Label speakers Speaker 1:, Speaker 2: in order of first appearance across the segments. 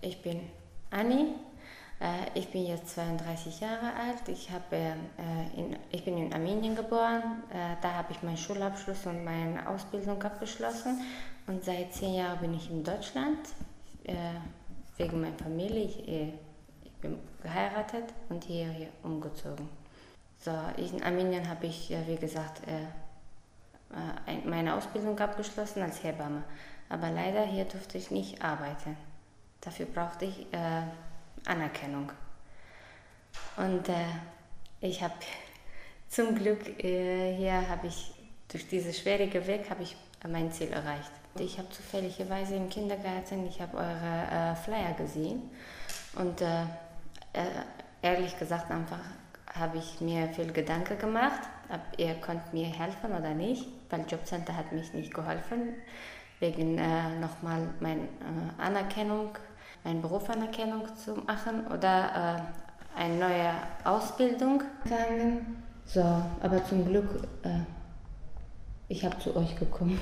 Speaker 1: Ich bin Anni. Ich bin jetzt 32 Jahre alt. Ich bin in Armenien geboren. Da habe ich meinen Schulabschluss und meine Ausbildung abgeschlossen. Und seit 10 Jahren bin ich in Deutschland, wegen meiner Familie. Ich bin geheiratet und hier umgezogen. So, in Armenien habe ich, wie gesagt, meine Ausbildung abgeschlossen als Hebamme. Aber leider hier durfte ich nicht arbeiten. Dafür brauchte ich Anerkennung. Und ich habe zum Glück durch diesen schwierigen Weg habe ich mein Ziel erreicht. Ich habe zufälligerweise im Kindergarten, eure Flyer gesehen und ehrlich gesagt einfach habe ich mir viel Gedanken gemacht, ob ihr könnt mir helfen oder nicht, weil Jobcenter hat mich nicht geholfen, wegen nochmal meine Berufsanerkennung zu machen oder eine neue Ausbildung fangen. So, aber zum Glück, ich habe zu euch gekommen.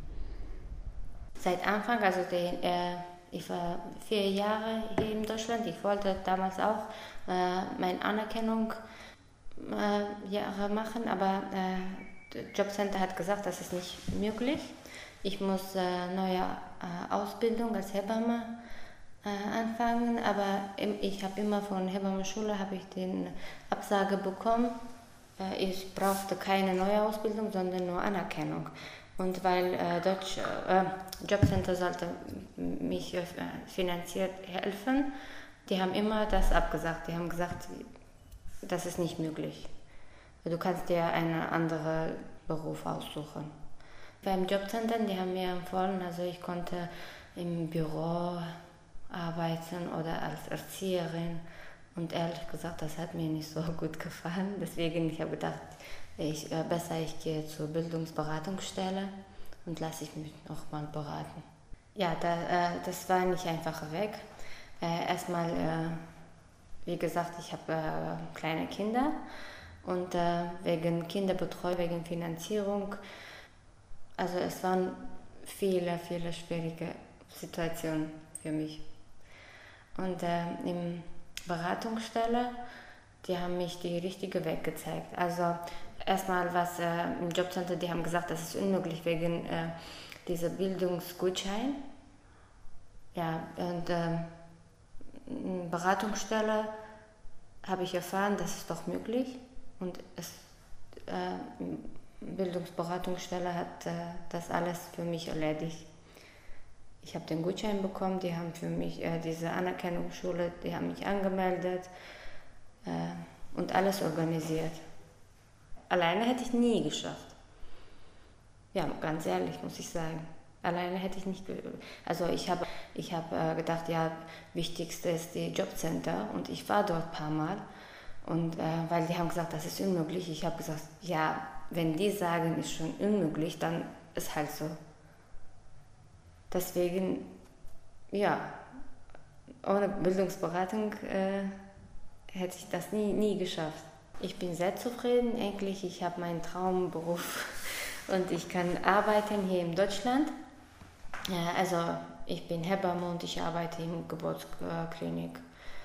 Speaker 1: Seit Anfang, ich war 4 Jahre hier in Deutschland. Ich wollte damals auch meine Anerkennung machen, aber das Jobcenter hat gesagt, das ist nicht möglich. Ich muss neue Ausbildung als Hebamme anfangen, aber ich habe immer von Hebammenschule die Absage bekommen. Ich brauchte keine neue Ausbildung, sondern nur Anerkennung. Und weil Jobcenter sollte mich finanziert helfen, die haben immer das abgesagt. Die haben gesagt, das ist nicht möglich. Du kannst dir einen anderen Beruf aussuchen. Beim Jobcenter, die haben mir empfohlen, also ich konnte im Büro arbeiten oder als Erzieherin. Und ehrlich gesagt, das hat mir nicht so gut gefallen. Deswegen ich habe gedacht, ich gehe zur Bildungsberatungsstelle und lasse ich mich nochmal beraten. Ja, das war nicht einfacher Weg. Erstmal, wie gesagt, ich habe kleine Kinder und wegen Kinderbetreuung, wegen Finanzierung, also es waren viele schwierige Situationen für mich. Und im Beratungsstelle, die haben mich die richtige Weg gezeigt. Also erstmal im Jobcenter, die haben gesagt, das ist unmöglich wegen dieser Bildungsgutschein. Ja, und in Beratungsstelle habe ich erfahren, das ist doch möglich. Und Bildungsberatungsstelle hat das alles für mich erledigt. Ich habe den Gutschein bekommen, die haben für mich diese Anerkennungsschule, die haben mich angemeldet und alles organisiert. Alleine hätte ich nie geschafft. Ja, ganz ehrlich muss ich sagen. Alleine hätte ich nicht. Also ich habe gedacht, ja, wichtigste ist die Jobcenter und ich war dort ein paar Mal. Und weil die haben gesagt, das ist unmöglich. Ich habe gesagt, ja, wenn die sagen, ist schon unmöglich, dann ist halt so. Deswegen, ja, ohne Bildungsberatung hätte ich das nie geschafft. Ich bin sehr zufrieden, eigentlich. Ich habe meinen Traumberuf und ich kann arbeiten hier in Deutschland. Also ich bin Hebamme und ich arbeite in Geburtsklinik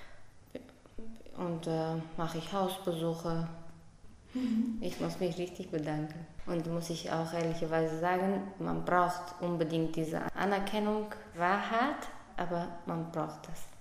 Speaker 1: und mache ich Hausbesuche. Ich muss mich richtig bedanken. Und muss ich auch ehrlicherweise sagen, man braucht unbedingt diese Anerkennung, Wahrheit, aber man braucht das.